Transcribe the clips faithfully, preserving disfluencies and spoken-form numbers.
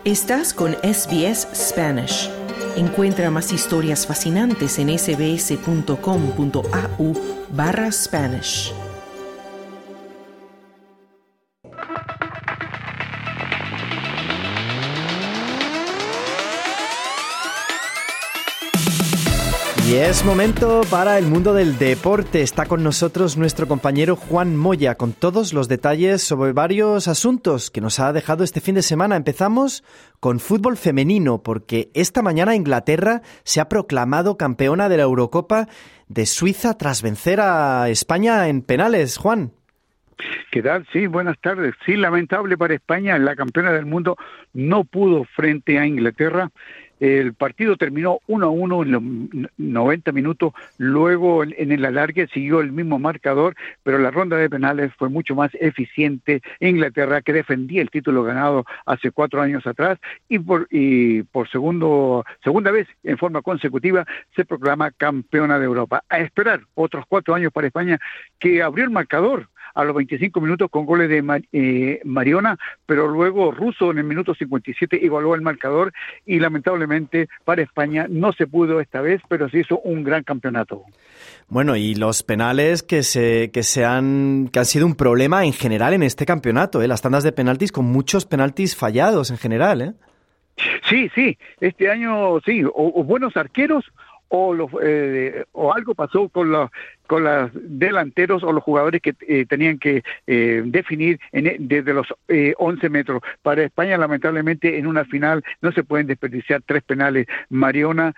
Estás con S B S Spanish. Encuentra más historias fascinantes en sbs.com.au barra Spanish. Y es momento para el mundo del deporte. Está con nosotros nuestro compañero Juan Moya con todos los detalles sobre varios asuntos que nos ha dejado este fin de semana. Empezamos con fútbol femenino, porque esta mañana Inglaterra se ha proclamado campeona de la Eurocopa de Suiza tras vencer a España en penales. Juan. ¿Qué tal? Sí, buenas tardes. Sí, lamentable para España, la campeona del mundo no pudo frente a Inglaterra. El partido terminó uno a uno en los noventa minutos, luego en el alargue siguió el mismo marcador, pero la ronda de penales fue mucho más eficiente. Inglaterra, que defendía el título ganado hace cuatro años atrás, y por, y por segundo, segunda vez en forma consecutiva se proclama campeona de Europa. A esperar otros cuatro años para España, que abrió el marcador a los veinticinco minutos con goles de Mar, eh, Mariona, pero luego Russo en el minuto cincuenta y siete igualó el marcador y lamentablemente para España no se pudo esta vez, pero se hizo un gran campeonato. Bueno, y los penales que se que se han que han sido un problema en general en este campeonato, ¿eh? Las tandas de penaltis con muchos penaltis fallados en general, ¿eh? Sí, sí, este año sí, o, o buenos arqueros o los eh, o algo pasó con los con los delanteros o los jugadores que eh, tenían que eh, definir en, desde los eh, once metros. Para España, lamentablemente, en una final no se pueden desperdiciar tres penales. Mariona,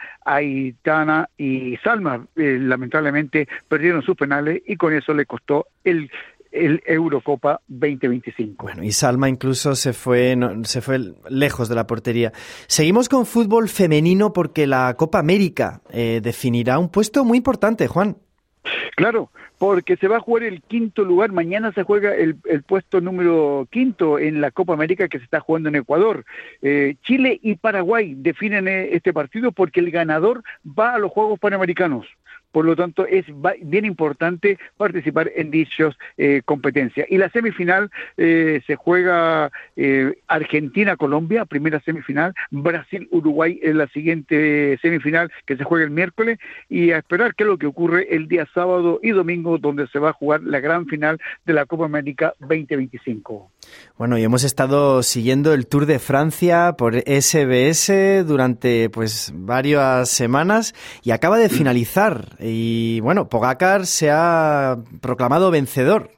Aitana y Salma, eh, lamentablemente, perdieron sus penales y con eso le costó el el Eurocopa veinte veinticinco. Bueno, y Salma incluso se fue no, se fue lejos de la portería. Seguimos con fútbol femenino porque la Copa América eh, definirá un puesto muy importante, Juan. Claro, porque se va a jugar el quinto lugar. Mañana se juega el, el puesto número quinto en la Copa América que se está jugando en Ecuador. Eh, Chile y Paraguay definen este partido porque el ganador va a los Juegos Panamericanos. Por lo tanto, es bien importante participar en dichas eh, competencias. Y la semifinal eh, se juega eh, Argentina-Colombia, primera semifinal, Brasil-Uruguay en la siguiente semifinal que se juega el miércoles, y a esperar qué es lo que ocurre el día sábado y domingo, donde se va a jugar la gran final de la Copa América veinte veinticinco. Bueno, y hemos estado siguiendo el Tour de Francia por S B S durante pues varias semanas y acaba de finalizar. Y bueno, Pogačar se ha proclamado vencedor.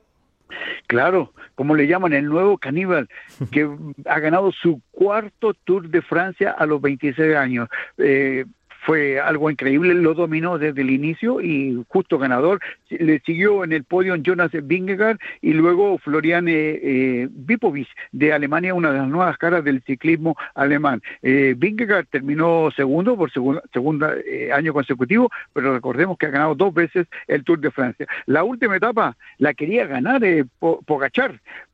Claro, como le llaman, el nuevo caníbal, que ha ganado su cuarto Tour de Francia a los veintiséis años. Eh, Fue algo increíble, lo dominó desde el inicio y justo ganador. Le siguió en el podio Jonas Vingegaard y luego Florian eh, eh, Vipovic de Alemania, una de las nuevas caras del ciclismo alemán. Eh, Vingegaard terminó segundo por segundo segunda, eh, año consecutivo, pero recordemos que ha ganado dos veces el Tour de Francia. La última etapa la quería ganar eh, Pogačar,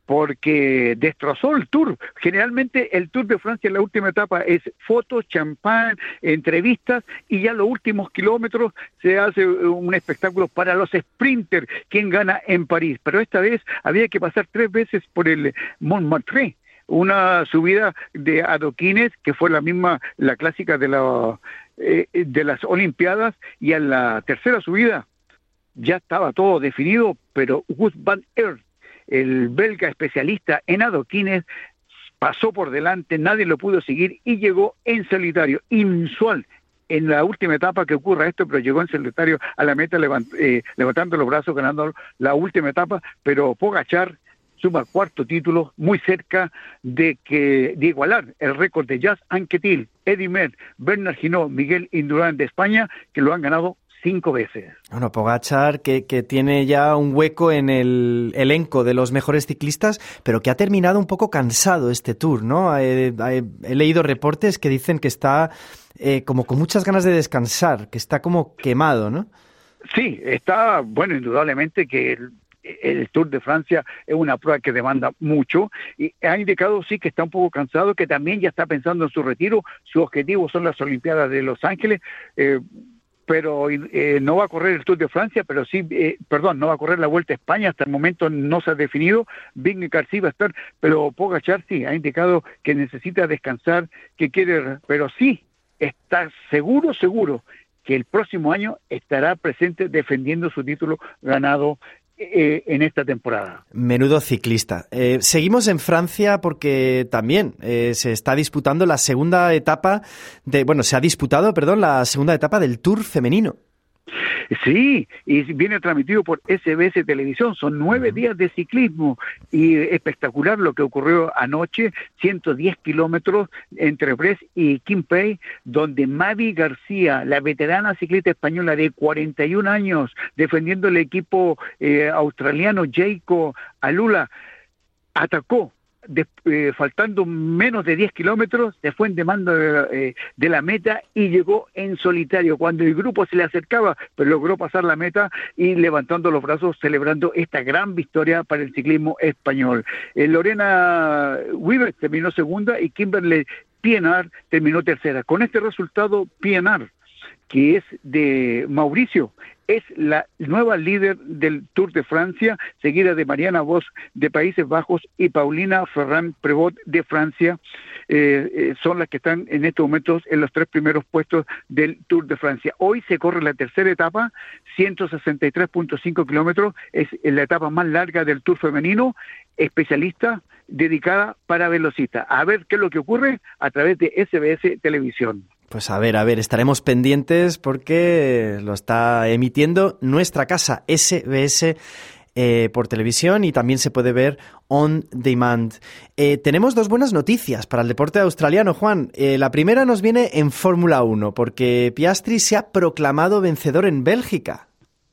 porque destrozó el Tour. Generalmente el Tour de Francia en la última etapa es fotos, champán, entrevistas, y ya los últimos kilómetros se hace un espectáculo para los sprinters, quien gana en París. Pero esta vez había que pasar tres veces por el Montmartre, una subida de adoquines que fue la misma, la clásica de, la, eh, de las Olimpiadas, y en la tercera subida ya estaba todo definido, pero Wout van Aert, el belga especialista en adoquines, pasó por delante, nadie lo pudo seguir y llegó en solitario. Inusual en la última etapa que ocurra esto, pero llegó en solitario a la meta levant, eh, levantando los brazos, ganando la última etapa, pero Pogačar suma cuarto título, muy cerca de que de igualar el récord de Jas Anquetil, Eddy Merckx, Bernard Hinault, Miguel Indurain de España, que lo han ganado cinco veces. Bueno, Pogačar, que, que tiene ya un hueco en el elenco de los mejores ciclistas, pero que ha terminado un poco cansado este Tour, ¿no? He, he, he leído reportes que dicen que está eh, como con muchas ganas de descansar, que está como quemado, ¿no? Sí, está, bueno, indudablemente que el, el Tour de Francia es una prueba que demanda mucho, y ha indicado sí que está un poco cansado, que también ya está pensando en su retiro. Su objetivo son las Olimpiadas de Los Ángeles. eh, pero eh, no va a correr el Tour de Francia, pero sí, eh, perdón, no va a correr la Vuelta a España, hasta el momento no se ha definido. Vingegaard sí va a estar, pero Pogačar sí ha indicado que necesita descansar, que quiere, pero sí está seguro, seguro que el próximo año estará presente defendiendo su título ganado Eh, en esta temporada. Menudo ciclista. Eh, seguimos en Francia porque también eh, se está disputando la segunda etapa de, bueno, se ha disputado, perdón, la segunda etapa del Tour femenino. Sí, y viene transmitido por S B S Televisión. Son nueve días de ciclismo y espectacular lo que ocurrió anoche, ciento diez kilómetros entre Brest y Quimper, donde Mavi García, la veterana ciclista española de cuarenta y un años, defendiendo el equipo eh, australiano Jayco Alula, atacó. De, eh, faltando menos de diez kilómetros, se fue en demanda de, eh, de la meta y llegó en solitario, cuando el grupo se le acercaba, pero logró pasar la meta y levantando los brazos, celebrando esta gran victoria para el ciclismo español. Eh, Lorena Wiberg terminó segunda y Kimberly Pienaar terminó tercera. Con este resultado, Pienaar, que es de Mauricio, es la nueva líder del Tour de Francia, seguida de Mariana Vos de Países Bajos y Paulina Ferrand-Prévot de Francia. Eh, eh, son las que están en estos momentos en los tres primeros puestos del Tour de Francia. Hoy se corre la tercera etapa, ciento sesenta y tres punto cinco kilómetros, es la etapa más larga del Tour femenino, especialista, dedicada para velocistas. A ver qué es lo que ocurre a través de S B S Televisión. Pues a ver, a ver, estaremos pendientes porque lo está emitiendo nuestra casa S B S eh, por televisión y también se puede ver on demand. Eh, tenemos dos buenas noticias para el deporte australiano, Juan. Eh, la primera nos viene en Fórmula uno porque Piastri se ha proclamado vencedor en Bélgica.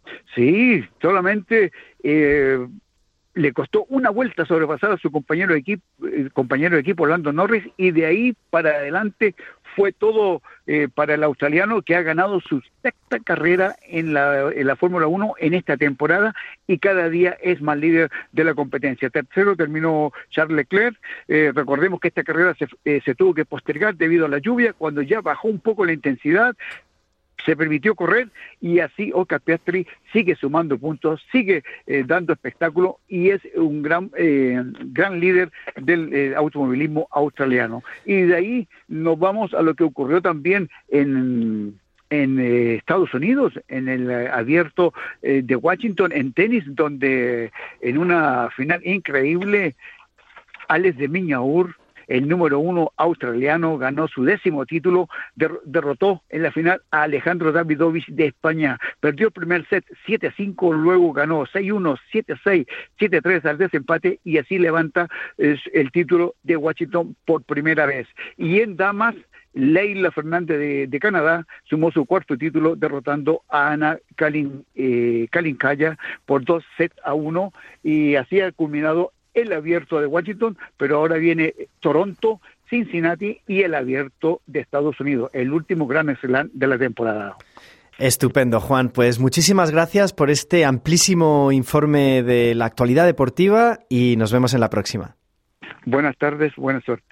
Sí, solamente... Eh... le costó una vuelta sobrepasar a su compañero de equipo, eh, compañero de equipo Lando Norris, y de ahí para adelante fue todo eh, para el australiano, que ha ganado su sexta carrera en la, en la Fórmula uno en esta temporada y cada día es más líder de la competencia. Tercero terminó Charles Leclerc. Eh, recordemos que esta carrera se, eh, se tuvo que postergar debido a la lluvia, cuando ya bajó un poco la intensidad, se permitió correr y así Oscar Piastri sigue sumando puntos, sigue eh, dando espectáculo y es un gran eh, gran líder del eh, automovilismo australiano. Y de ahí nos vamos a lo que ocurrió también en en eh, Estados Unidos, en el eh, abierto eh, de Washington en tenis, donde en una final increíble, Alex de Minaur, el número uno australiano, ganó su décimo título, der- derrotó en la final a Alejandro Davidovich de España, perdió el primer set siete a cinco, luego ganó seis a uno, siete a seis, siete a tres al desempate y así levanta eh, el título de Washington por primera vez. Y en damas, Leila Fernández de, de Canadá sumó su cuarto título derrotando a Ana Kalin, eh, Kalinkaya por dos sets a uno y así ha culminado el abierto de Washington, pero ahora viene Toronto, Cincinnati y el abierto de Estados Unidos, el último Grand Slam de la temporada. Estupendo, Juan. Pues muchísimas gracias por este amplísimo informe de la actualidad deportiva y nos vemos en la próxima. Buenas tardes, buena suerte.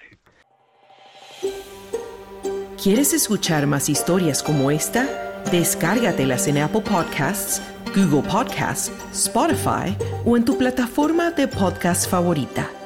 ¿Quieres escuchar más historias como esta? Descárgatelas en Apple Podcasts, Google Podcasts, Spotify o en tu plataforma de podcast favorita.